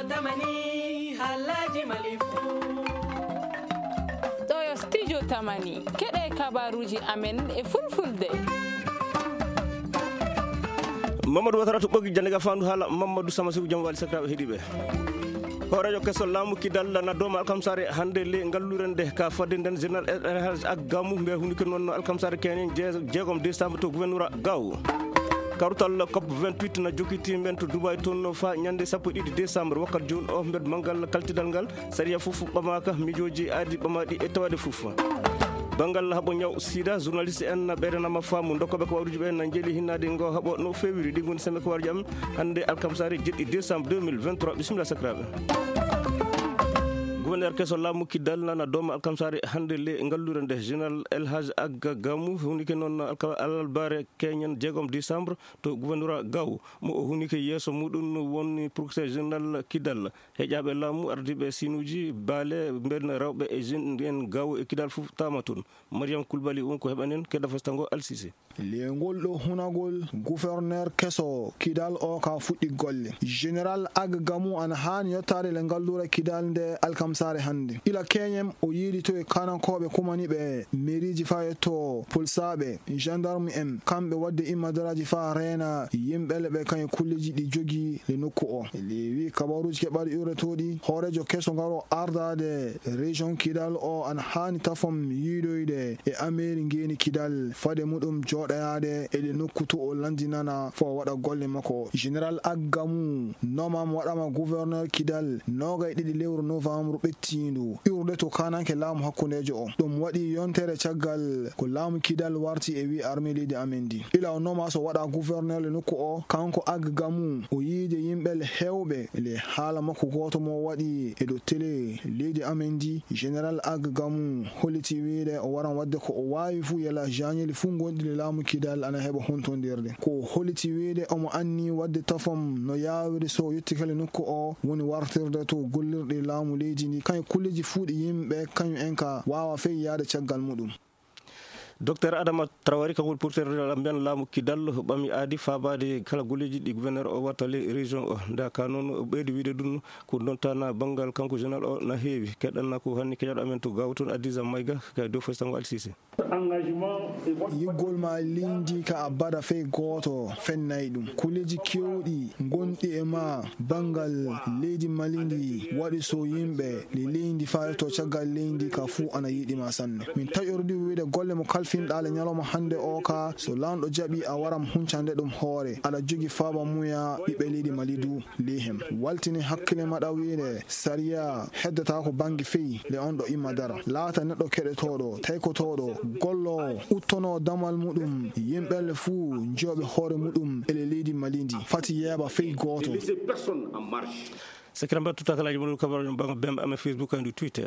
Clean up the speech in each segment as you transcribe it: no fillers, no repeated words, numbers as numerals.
tamani halaji malifu ɗo studio tamani keɗe kabaruji amen e fulfulde. Mamadou Watara to ɓoggi jannde ga fandu haala Mamadou Samasigu jam wali sakiraɓe heeɗiɓe ko radio kesol laamu kidal na doma alkamsare hande le ngallure nde ka fadde nden journal ak gamu mbiya hunde noon alkamsare kenen jeegom décembre to gouverneur gaw karutal COP 28 na jokkiti men to Dubai toon fa ñande 12 décembre wakkat joni o mbed mangal kaltidal ngal sariya fof ɓamaka mijoji aadi ɓamaɗi e tawade fof bangal haɓo ñaw sida journaliste en ɓeydanama faamu dokkoɓe ko wawruji ɓe na jeeli hinnade ngo haɓo no fewiri ɗi goni sembe ko warji am hande alkamsare 7 décembre 2023 bisimilla sakiraɓe gouverneur keso laamu kiddal nana dooma alkamsare hande le ngallure nde général Elhaj Agga Gamou hunike noon alalbare keñen jeegom décembre to gouverneur gaw mo o hunike yeeso muɗum woni procureur général kiddal heƴaɓe laamu ardiɓe sinuji baale mben rewɓe e jeune en gaw e kiddal fof tama toon Mariam Koulibaly on ko heɓanen kedda fastango Alsisi lengol ɗo hunagol gouverneur keso kidal o ka fuɗɗi golle général Agga Gamou ana hani yettade le ngallure kidal nde alkamsare hande ila keñem o yiiɗi to e kanankoɓe kumani ɓe mairiji fa yetto pulsaɓe gendarme en kamɓe wadde immadaraji fa reena yimɓele ɓe kañe kulleji ɗi jogui le nokku o le wi kabaruji keɓaɗi uretoɗi hoorejo keso ngaro ardade région kidal o ana hani tafom yiiɗoyde e ameri ngeni kidal fade muɗum joɗayade e le nokku to o landinana fo waɗa golle makko général Agga Gamou nomam waɗama gouverneur kidal nogay ɗiɗi lewru novembre ɓettindu iwrude to kananke laamu hakkundejo o ɗum waɗi yontere caggal ko laamu kidal warti e wi armée leydi amen ndi ila o noma so waɗa gouverneur le nokku o kanko Agga Gamou o yiide yimɓele hewɓe le haala makko goto mo waɗi e dow télé leydi amen ndi général Agga Gamou holliti wiide o waran wadde ko o wawi fuu yala jañeli fuu gonɗi le laamu kidal ana heɓa hontodirde ko holliti wiide omo anni wadde tafom no yawiri so yetti kala nokku o woni wartirde to gollirɗe laamu leydi ndi kañum kulleji fuuɗi yimɓe kañum en ka wawa fey yaade caggal muɗum docteur Adama Traoré kagol porteur mbiyan laamu kidal ɓami aadi fabade kala golleji ɗi gouverneur o watta le région o nda ka noon ɓeydi wiide ɗum ko dontana banggal kanko général o na heewi keɗanna ko hanni keƴaɗo amen to gaw toon Adisa Mayga ka dow fastango Alsisi yiggol ma lindi ka a bada fey goto fennay ɗum kulleji kewɗi gonɗi e ma bangal leydi malindi waɗi so yimɓe le leydi fayeto caggal leydi ka fuu ana yiɗima sanne min taƴordi wiide golle mo kalfinɗale ñalawma hande o ka so lanɗo jaaɓi a waram huncande ɗum hoore aɗa jogi faaba muya ɓiɓɓe leydi mali du lihem waltini hakkille maɗa wiide sariya heddata ko bangi fey le on ɗo imma dara laata neɗɗo keɗetoɗo taykotoɗo gollo uttono damal muɗum yimɓelle fuu jiyoɓe hoore muɗum ele leydi malindi fati yeeba fey goto sakira mbaɗa tutakalaji moɗum kabaru banga bembe amen Facebook and Twitter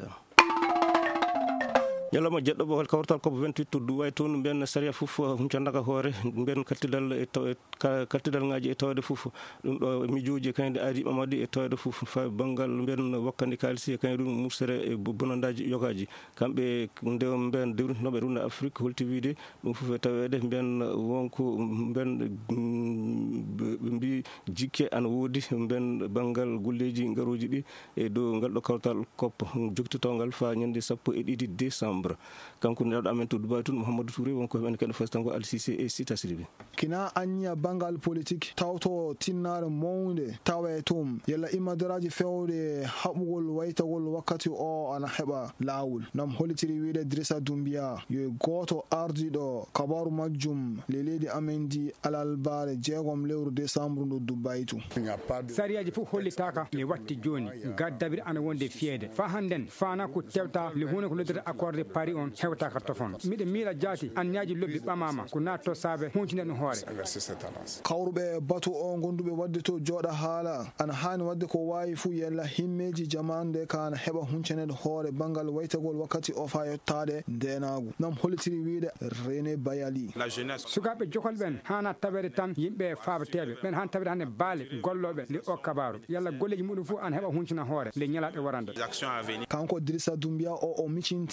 ñalawma jeɗɗo ɓohol kawrtal COP 28 to Dubai toon mbiyen saria fof huncandaka hoore mbiyen kaltidal kaltidal ngaji e tawde fof ɗum ɗo mijoji kañde aadi ɓamadi e tawde fof fa banggal mbiyen wakkandi kalisi e kañum ɗum mursere e bonandaji yogaji kamɓe nde mbiyen dewrintinoɓe runda Afrique holti wiide ɗum fof e tawede mbiyen wonko mbiyen ɓe mbi jikke ana woodi mbiyen banggal golleji ngaroji ɗi e dow ngal ɗo kawrtal COP jokkitotongal fa ñande 12 décembre kanko neɗɗo amen to Dubai tun Mouhamadou Touré wonko heɓen kadi fastango Alsisi e Sita Sidibé kina anniya bangal politique tawto tinnare mawde tawe tum yalla immadaraji fewde haɓugol waytagol wakkati o ana heɓa laawol nam holitiri wiide Drissa Doumbia yo goto ardiɗo kabaru majjum le leydi amen ndi alalbare jeegom lewru décembre ndo Dubai tu sariyaji fof hollitaka mi watti joni gaddabiri ana wonde fiyede fa hannden fana ko tewta le hunde ko loddata accorde Paris on hewtaka tofon miɗe miila jaati anniyaji lobbi ɓamama ko natto saabe huncine ɗum hoore kawruɓe batu o gonduɓe wadde to jooɗa haala ana hani wadde ko wawi fuu yalla himmeji jamande kana heɓa huncanede hoore bangal waytagol wakkati o fa yettade ndenagu nam hollitiri wiide René Bayali sukaɓe jokol ɓen hana tawede tan yimɓe fabateɓe ɓen han tawede hande baale golloɓe le o kabaru yalla golleji muɗum fof ana heɓa huncina hoore le ñalaɗe warande kanko Drissa Doumbia o micintini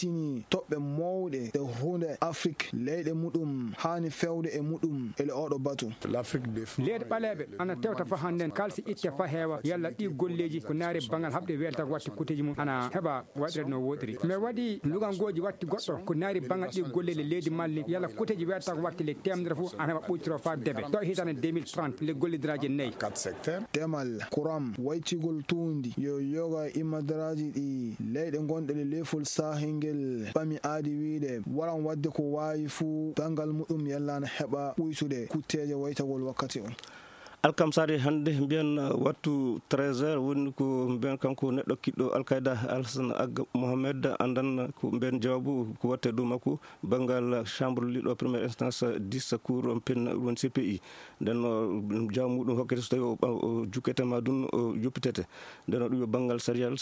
toɓɓe mawɗe ɗe hunde Afrique leyɗe muɗum hani fewde e muɗum ele oɗo batu. leyɗe ɓaleɓe ana tewta fa handen kalsi itte fa heewa yalla ɗi golleji ko naari bangal haɓde welta watti kuteji mum ana heɓa waɗire no woɗiri mais waɗi lugangoji watti goɗɗo ko naari bangal ɗi golle le leydi malli yalla kuteji welta ko watti le temdere fof ana heɓa ɓoytiro fa debe ɗo hitande 2030 le gollidiraji nayyi demal kuram waytigol tuundi yo yoga imadaraji ɗi leyɗe gonɗe le lefol sahingel ɓami aadi wiide waran wadde ko wawi fuu bangal muɗum yalla na heɓa ɓuytude kutteje waytagol wakkati o. alkamsari hande mbiyan wattu 13h woni ko mbiyan kanko neɗɗo kiɗɗo alkayda Alassane Agga Mohamed andan ko mbiyan jawabu ko watte dow makko bangal chambre liɗo première instance 10 cour pen woni CPI nden jawabu muɗum hokkete so tawi o jukketema ɗum o yoppitete nden ɗum yo bangal sarial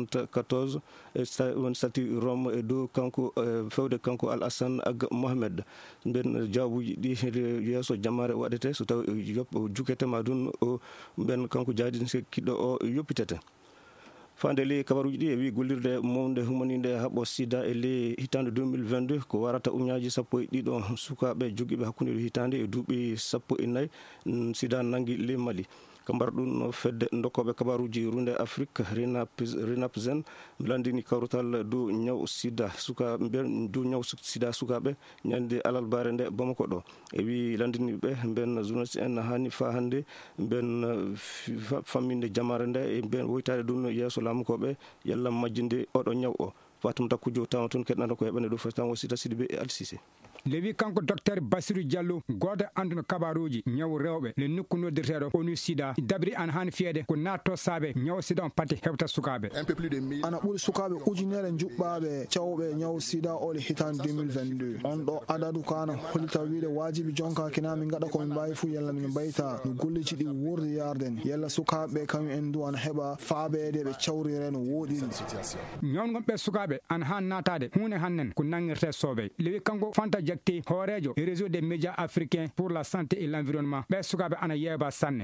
74 woni statut Rome e dow kanko fewde kanko Alassane Agga Mohamed mbiyan jawabuji ɗi yeeso jammare waɗete so tawi o jukkete madun o ben kanko jaadin se kiɗɗo o yoppitete fande li kabaruji ɗi e wi gollirde mawde humaninde haɓo sida e le hitande 2022 ko warata uñaji 11 sukaɓe jogiiɓe hakkude hitande e duuɓi 14 sida nangi le Mali ko mbar ɗum fedde dokkoɓe kabaruji runde Afrique RENAPSEN landini kawrutal dow ñaw sida sukaɓe dow ñaw sida sukaɓe ñande alalbare nde Bamako ɗo e wi landini ɓe ben journaliste en hani fa hande ben famminde jamare nde e ben woytade ɗum yeeso laamukoɓe yalla majjinde oɗo ñaw o Fatou Takkujo tawa toon keɗɗanɗo ko heɓande dow fastan o Sita Sidibé e Ali Cissé lewi kanko docteur Bassirou Diallo goto anduno kabaruji ñaw rewɓe le nokku noddirteɗo onu sida dabri an hani fiyede ko natto saabe ñaw sida on patti hewta sukaɓe ana ɓuuri sukaɓe ujunere juɓɓaɓe cawɓe ñaw sida ole hitande 2022 on ɗo adadu kana hollita wiide wajibi jonka kina min gaɗa komin mbawi fuu yalla min mbayta no golleji ɗi wurde yarden yalla sukaɓe kañum en du ana heɓa faabede ɓe cawrire no woɗiri ñawgon ɓe sukaɓe an han natade hunde hannen ko nangirte soɓe lewi kanko Fanta Jakti horejo e réseau des médias africains pour la santé et l'environnement ɓe sukaɓe ana yeeba sanne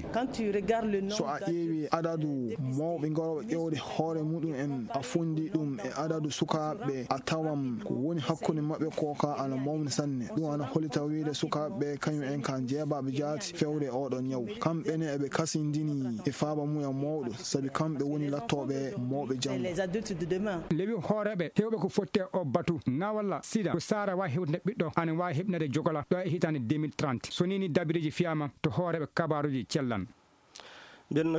so a ƴeewi adadu mawɓe garoɓe ƴewde hoore muɗum en a fundi ɗum e adadu sukaɓe a tawam ko woni hakkude mabɓe koka ana mawni sanne ɗum ana hollita wiide sukaɓe kañum en ka jeebaɓe jaati fewde oɗon ñaw kamɓene eɓe kasindini e faaba muya mawɗo saabi kamɓe woni lattoɓe mawɓe janggo lewi hooreɓe hewɓe ko fotte o batu na walla sida ko sara wawi hewde ɓiɗɗo ana wawi heɓnede jogola ɗo e hitande 2030 so nini dabiriji fiyama to hooreɓe kabaruji cellan nden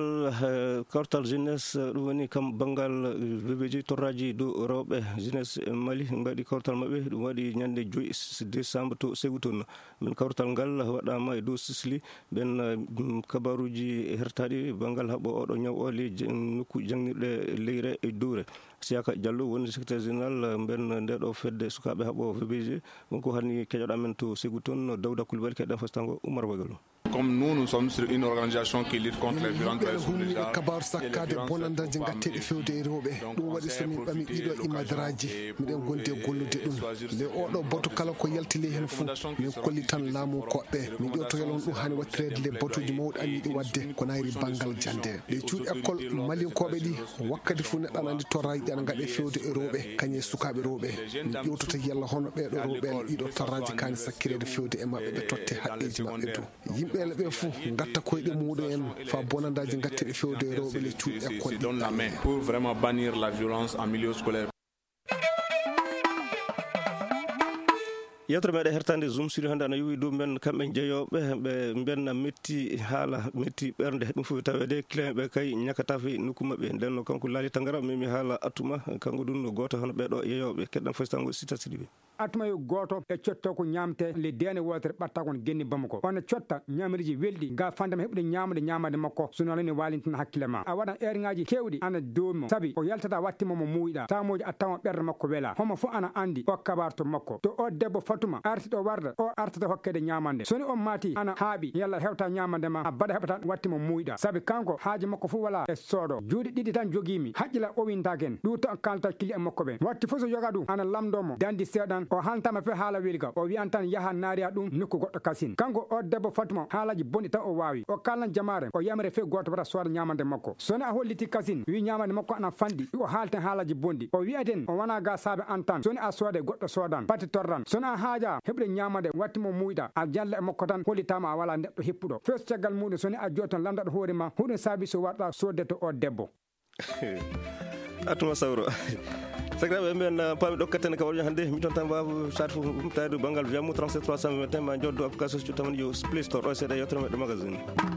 kawtal jeunesse ɗum woni kam bangal bebeji torraji dow rewɓe jeunesse Mali mbaɗi kawtal maɓɓe ɗum waɗi ñande 5 décembre to Ségoutoune min kawtal ngal waɗama e dow Sicily ɓen kabaruji hertaɗi bangal haɓo oɗo ñaw o le nokku jangnirɗe leyre e dowre Siaka Diallo woni secrétaire général mben ndeɗo fedde sukaɓe haɓo VBG wonko hanni keƴoɗa men to Ségoutoune Dawda Coulibaly keɗen fastango Oumar Bagalo. Comme nous sommes sur une organisation qui lutte contre les violences hunde kabar sakkade bonandaji gatteɗe fewde e rewɓe ɗum waɗi somin ɓami ɗiɗo imadaraji miɗen gondi e gollude ɗum nde oɗo batu kala ko yaltili hen fou min kolli tan laamu koɓɓe min ƴewtoyel on ɗum hani wattirede le batuji mawɗi anniɗi wadde ko nayri banggal jande ɗe cuuɗi école malinkoɓe ɗi wakkati fou neɗɗo ana andi torraji ɗi ana gaɗe fewde e rewɓe kañe sukaɓe rewɓe min ƴewtota yalla hono ɓeɗo rewɓe en ɗiɗo torraji kani sakkirede fewde e mabɓe ɓe totte haqqeji mabɓe du yimɓe ɓe fou gatta koyɗe muɗum en fa bonandaji gatteɗe fewde e rewɓe le cuuɗi école ɗi pour vraiment bannir la violence en milieu scolaire. yewtere meɗe hertande Zoom siri hannde ana yowi dow men kamɓe jeeyoɓe ɓe mbenna metti haala metti ɓernde ɗum fof tawede client ɓe kay ñakata fe nokku maɓɓe nden no kanko laali tangara mimi haala attuma kanko ɗum no goto hono ɓeɗo yeeyoɓe keɗɗan fayitango Sita Sidibé atuma yo goto e cotto ko ñamte le dene wotere ɓatta kon genni Bamako on cotta ñamiriji welɗi ga fandema heɓude ñamade makko sono alani walintan hakkille ma a waɗan heure ngaji kewɗi ana dowmo saabi o yaltata wattima mo muuyiɗa tamoji a tawa ɓerde makko weela homo fo ana andi o kabar to makko to o debbo Fatuma artiɗo warda o artata hokkede ñamande soni on mati ana haaɓi yalla hewta ñamande ma a baɗa heɓata wattima muuyiɗa saabi kanko haaji makko fo wala e soodo juuɗe ɗiɗi tan joguimi haqqila o wintaken ɗum to kalta kili e makko ɓe watti fo so yoga ɗum ana lamdomo dandi seeɗan o hantama fe haala welga o wi antan yaha naariya ɗum nokku goɗɗo kasin kanko o debbo Fatuma haalaji bonni tan o wawi o kalnan jamare o yamre fe goto wata soda ñamande makko soni a holliti kasin wi ñamande makko ana fandi o haalten haalaji bondi o wi'aten o wana ga saabe antan soni a soode goɗɗo sodan pati torran soni a haaja heɓde ñamande wattimo muyɗa a jalla e makko tan hollitama a wala neɗɗo heppuɗo fes caggal muɗum soni a jottan lamdaɗo hoore ma huɗum saabi so warɗa sodde to o debbo atuma sawro sakiraɓe men paami ɗokkaten ka waɗi hannde mi toon tan mbawa sat fof tawde banggal wiyamu 37 321 ma joddo application so cuttamen yo Play Store ɗo seeɗa yettere meɗɗe magazine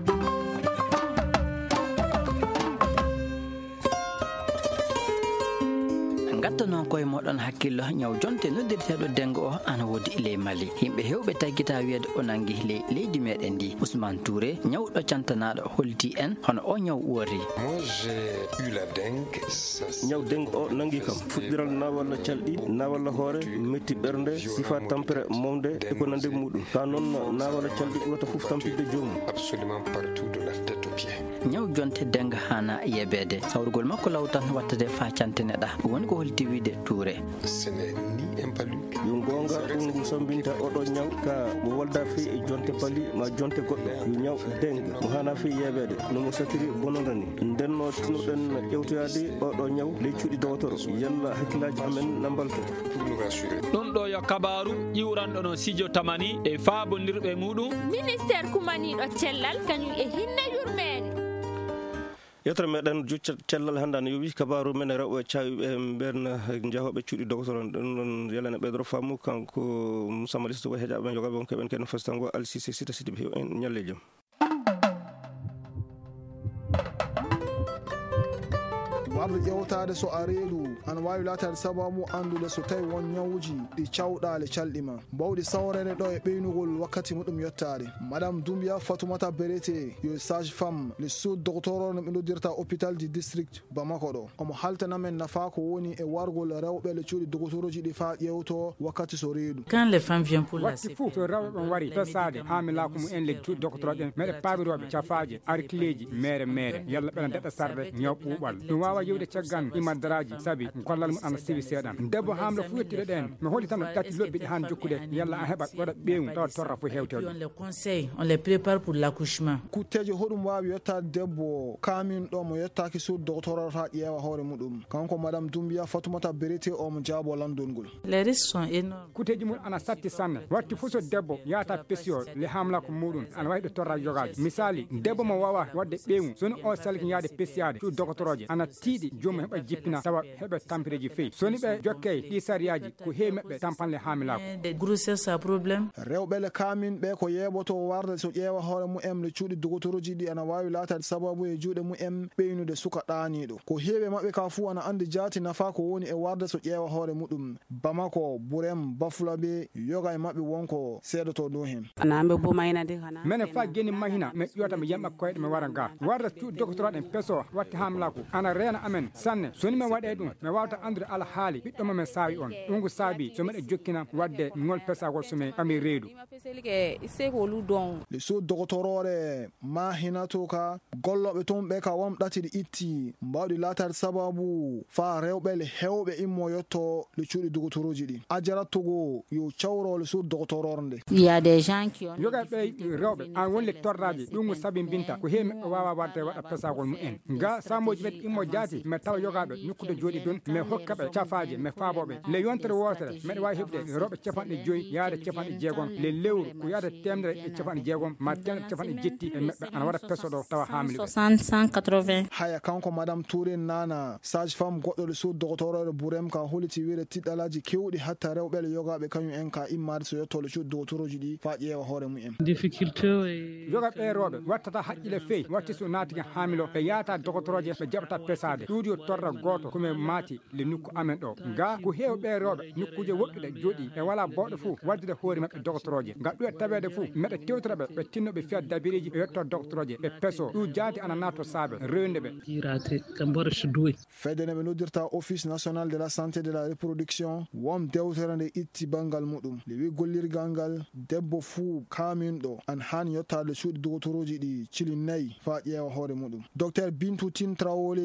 gadda noon koye moɗon hakkillo ñaw jonte noddirteɗo dengo o ana woodi ley Mali yimɓe hewɓe taggita wiyede o nangi ley leydi meɗen ndi Ousmane Touré ñawɗo cantanaɗo holti en hono o ñaw woori ñaw dengue o nangi kam fuɗɗiral na walla calɗi na walla hoore metti ɓernde sifa tampere momde e ko nande muɗum ka noon na walla calɗi ɓurata foof tampide joomum ñaw jonte dengue hana yebede sawrugol makko lawtan wattade fa cantineɗa woni ko holti wiide Touré yo gonga ɗum sambinta oɗo ñaw ka mo walda fi e jonte pali ma jonte goɗɗo yo ñaw dengue mo hana fi yebede nomo satiri bonodani ndenno tinoɗen ƴewtoyade oɗo ñaw ley cuuɗi dowtoro yalla hakkillaji amen nambalto ɗum ɗo yo kabaru ƴiwranɗo no Sidio Tamani e faabondirɓe muɗum ministére kumaniɗo cellal kañum e hinne yurmede yettere meɗen jucca cellal hannde ne yowi kabaru men rewɓe cawiɓe ɓerna jahoɓe cuuɗi docteur on ɗum ɗon yalane ɓeydoro fammu kanko Moussa Malisto ko heeƴaɓe jogaɓe on keɓen ken fastango Alcissé sita sidi ɓe en ñalle jaam warde ƴewtade so a reedu ana wawi latade sababu andude so tawi won ñawuji ɗi cawɗale calɗima bawɗi sawrede ɗo e ɓeynugol wakkati muɗum yettade madame Doumbia Fatoumata Berete yo sage femme le sous docteur no ɓe noddirta hôpital du district Bamako ɗo omo haltanamen nafa ko woni e wargol rewɓe le cuuɗi docteuruji ɗi fa ƴewto wakkati so reedu quand les femmes viennent pour la watti fou so rewɓe ɓon wari pesade hamilako mum en le cuuɗi docteur ɗen meɗe paamiroɓe cafaji arcleji mere yalla ɓeɗa deɗa sarde ñaw ɓuuɓal ɗum wawa yewde caggan imadaraji sabi kollal mum ana sewi seeɗan debbo hamlo fu yettiɗo ɗen mi holli tan no ɗatti lobbi ɗi han jokkude yalla a heɓat waɗa ɓeewu tawa torra fo hewtewɗe on les conseille on les prépare pour l'accouchement kutteje hoɗum wawi yettade debbo kamin ɗo mo yettaki sur docteur ha ƴeewa hoore muɗum kanko madame Doumbia Fatoumata Berete omo jaabo landongol les risques sont énormes kuteji mum ana satti sanne watti fo so debbo yahata pesiyo le hamlako muɗum ana wawi ɗo torra jogade misali debbo mo wawa wadde ɓeewu soni o salki yaade pesiyade sur docteur oje ana tiiɗi joomum heɓa jippina tawa heɓe tampireji feyi soni ɓe jokke ɗi sariyaji ko heewi maɓɓe tampanle hamilako des grossesses à problème rewɓe le kamin ɓe ko yeɓoto warde so ƴeewa hoore mumen le cuuɗi docteuruji ɗi ana wawi latade sababu e juuɗe mumen ɓeynude suka ɗaniɗo ko heewi maɓɓe ka fuu ana andi jaati nafa ko woni e warde so ƴeewa hoore muɗum Bamako Bourem Bafulaɓe yoga e maɓɓe wonko seedoto ɗo hen mene fa geni mahina mi ƴewata mi yamɓa koyɗe mi wara ga warde cuuɗi docteur ɗen peso watti hamilako ana reena amen sanne soni min waɗe ɗum mi wawata andude alhaali ɓiɗɗo mamen saawi on ɗum ko saabi so miɗe jokkina wadde ngol pesagol somi ɓami reedu le sous doctorore ma hinato ka golloɓe toon ɓe ka wam ɗatiɗi itti mbawɗi latade sababu fa rewɓe le hewɓe immo yetto le cuuɗi docteuruji ɗi a jarattogo yo cawro le sous doctorore nde il y a des gens qui ont yoga ɓe rewɓe an woni le torraji ɗum sabi binta ko heewi maɓɓe wawa wadde waɗa pesagol mumen ga samoji meɗe immo jaati mi tawa yogaɓe nokkude jooɗi ɗon mi hokkaɓe cafaji mi faaboɓe le yontere wotere meɗe wawi heɓde rewɓe capanɗe joyyi yaade capanɗe jeegom le lewru ko yaade temedere e capanɗe jeegom ma temedere capanɗe jetti e maɓɓe ana waɗa peso ɗo tawa hamli 60 haya kanko madame Touré nana sage femme goɗɗo le sous docteur Bourem ka holiti wiide tiɗɗalaji kewɗi hatta rewɓe le yogaɓe kañum en ka immade so yetto le cuuɗi docteuruji ɗi fa ƴeewa hoore mumen yogaɓe rewɓe wattata haqqille feyi watti so naatiki hamilo ɓe yahata docteur oje ɓe jaɓata pesade ɗuuɗi yo torra goto komi maati le nokku amen ɗo ga ko heewɓe rewɓe nokkuje woɗɗuɗe jooɗi e wala bawɗo fou waddude hoore maɓɓe docteur oje ga ɗuɗe taweede fou meɗe tewtoraɓe ɓe tinnoɓe fiya dabiriji ɓe yetto docteur oje ɓe peso ɗum jaati ana natto saabe rewde ɓe fedde ne ɓe noddirta office national de la santé de la reproduction wom dewtere nde itti bangal muɗum le wi gollirgal ngal debbo fou kaminɗo an hani yettade cuuɗi docteuruji ɗi cili nayyi fa ƴeewa hoore muɗum docteur Bintou Tine Traoré yo goto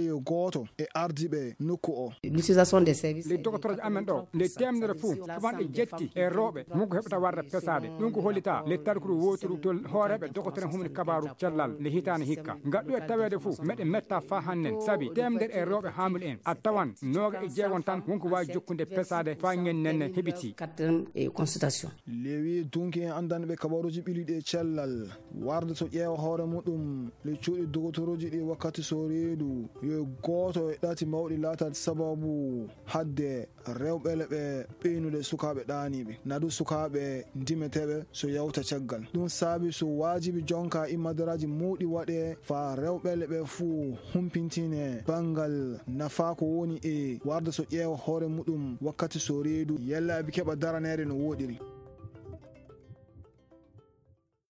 goto e ardiɓe nokku o. L'utilisation des services les docteurs amen ɗo le temnere fuu tubanɗe jetti e rewɓe munko heɓata warde pesade ɗum ko hollita le tarkuru woturu to hooreɓe docteur humni kabaru cellal le hitane hikka gaɗɗo e tawede fuu meɗe metta fa hannen saabi temder e rewɓe hamil en a tawan noga e jeegon tan wonko wawi jokkude pesade fa nguen nenne heɓiti consultation lewi dunki en andanɓe kabaruji ɓiliɗi e cellal warde to ƴeewa hoore muɗum le cuuɗi doctoruji ɗi wakkati so reedu yo goto e ɗati mawɗi latat sababu hadde rewɓele ɓe ɓeynude sukaɓe ɗaniɓe nadu sukaɓe ndimeteɓe so yawta caggal ɗum saabi so wajibi jonka immadaraji muɗi waɗe fa rewɓele ɓe fuu humpintine bangal nafa ko woni e warde so ƴeewa hoore muɗum wakkati so reedu yellaɓe keɓa daranede no woɗiri.